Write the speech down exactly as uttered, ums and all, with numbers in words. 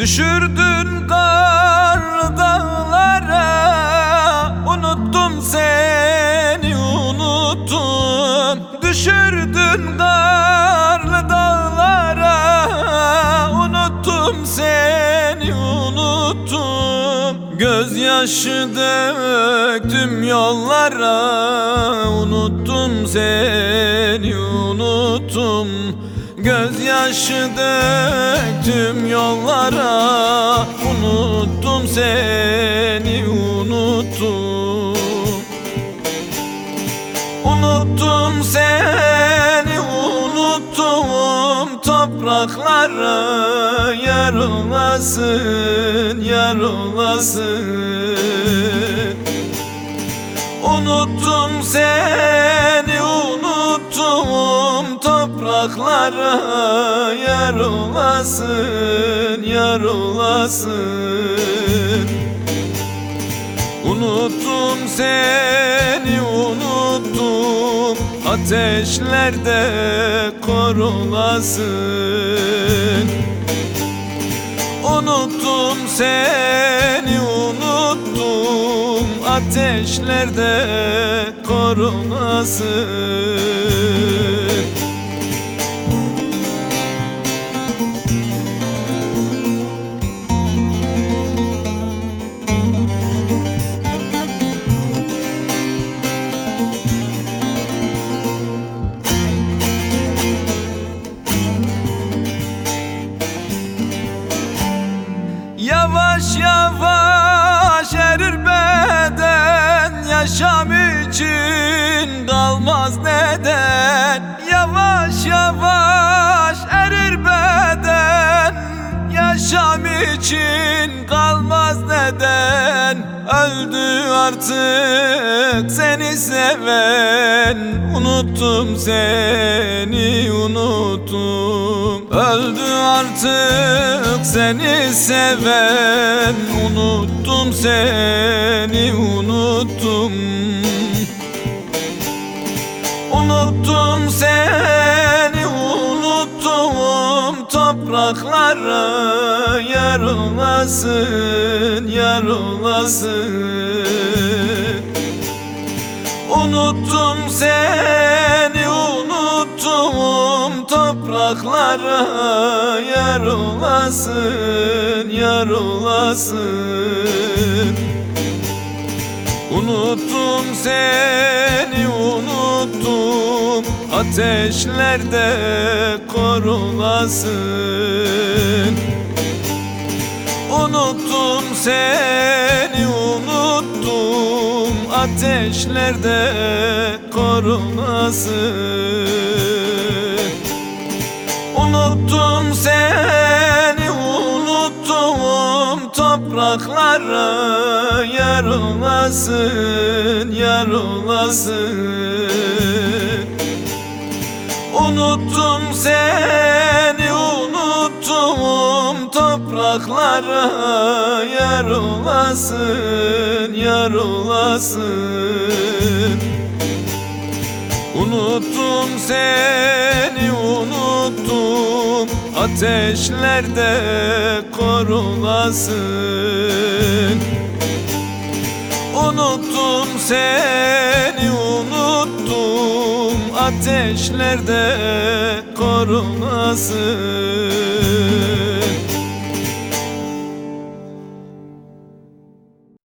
Düşürdün kar dağlara, unuttum seni unuttum. Düşürdün karlı dağlara, unuttum seni unuttum. Gözyaşı döktüm yollara, unuttum seni unuttum. Gözyaşı döktüm yollara, unuttum seni unuttum. Unuttum seni unuttum, topraklara yar olasın, yar olasın. Unuttum seni unuttum, topraklara yar olasın, yar olasın. Unuttum seni unuttum, ateşlerde kor olasın. Unuttum seni unuttum, ateşlerde kor olasın. Yavaş yavaş erir beden, yaşam için kalmaz neden. Yavaş yavaş erir beden, yaşam için kalmaz neden. Öldü artık seni seven, unuttum seni unuttum. Öldü artık seni seven, unuttum seni unuttum. Unuttum seni unuttum, topraklara yar olasın, yar olasın. Unuttum seni unuttum, topraklara yar olasın, yar olasın. Unuttum seni unuttum, ateşlerde kor olasın. Unuttum seni unuttum, ateşlerde kor olasın. Unuttum seni unuttum, topraklara yar olasın, yar olasın. Unuttum seni unuttum, topraklara yar olasın, yar olasın. Unuttum seni unuttum, ateşlerde kor olasın. Unuttum seni unuttum, ateşlerde kor olasın.